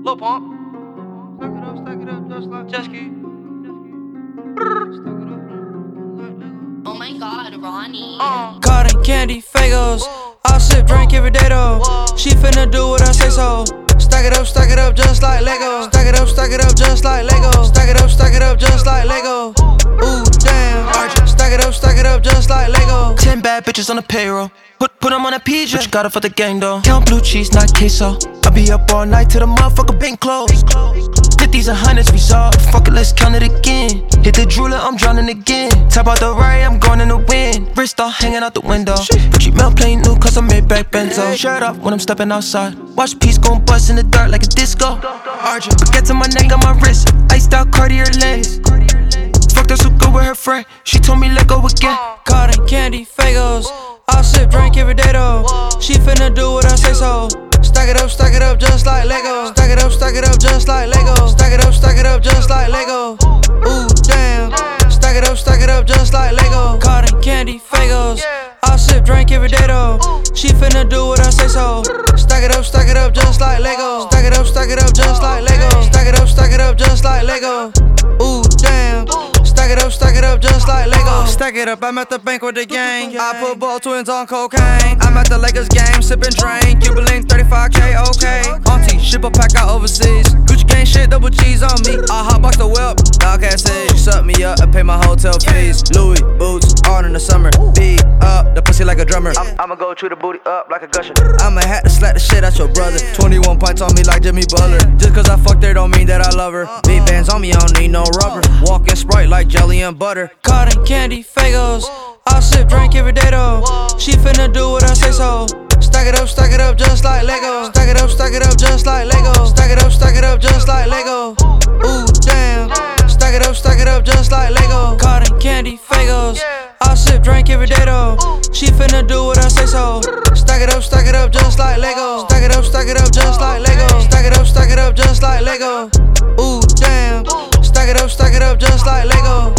Lil Pump. Stack it up, just like jet ski. Oh my god, Ronnie. Cotton candy, Fagos. I'll sip, drink every day though. She finna do what I say so. Stack it up just like Lego. Stack it up just like Lego. Stack it up just like Lego. Ooh, damn. Stack it up just like Lego. 10 bad bitches on the payroll. Put them on a PJ. But you got it for the gang though. Count blue cheese, not queso. I be up all night till the motherfucker bank closed. 50s and hundreds, we saw. Fuck it, let's count it again. Hit the drooler, I'm drowning again. Tap out the right, I'm going in the wind. Wrist all hanging out the window. But you melt plain new cause I made back benzo. Shirt off when I'm stepping outside. Watch piece gon' bust in the dark like a disco. Argent, baguettes on my neck, on my wrist. Iced out Cartier lens. Fucked her so good with her friend. She told me let go again. Cotton candy, Fagos. I'll sip, drink every day though. She finna do what I say so. Stack it up just like Lego. Stack it up just like Lego. Stack it up just like Lego. Ooh, damn. Stack it up just like Lego. Cotton candy, Fagos. I'll sip, drink every day though. She finna do what I say so. Stack it up just like Lego. Stack it up just like Lego. Stack it up just like Lego. Ooh, damn. Stack it up just like Lego. Stack it up, I'm at the bank with the gang. I put ball twins on cocaine. I'm at the Lakers game, sippin' drain. Cuban 35K, okay. Auntie, ship a pack out overseas. Gucci gang shit, double G's on me. I hotbox the whip, dog ass say. She suck me up and pay my hotel fees. Louis boots, all in the summer. Beat up, the pussy like a drummer. I'ma go chew the booty up like a gusher. I'ma have to slap the shit out your brother. 21 pints on me like Jimmy Butler. Just cause I fucked her don't mean that I love her. Big bands on me, I don't need no rubber. Walking Sprite like jelly and butter. Cotton candy, Fagos. I'll sip, drink every day though. She finna do what I say so. Stack it up just like Lego. Stack it up just like Lego. Stack it up just like Lego. Ooh, damn. Stack it up just like Lego. Cotton candy, Fagos. I'll sip, drink every day though. She finna do what I say so. Stack it up just like Lego. Stack it up just like Lego. Stack it up just like Lego. Ooh, damn. Stack it up just like Lego.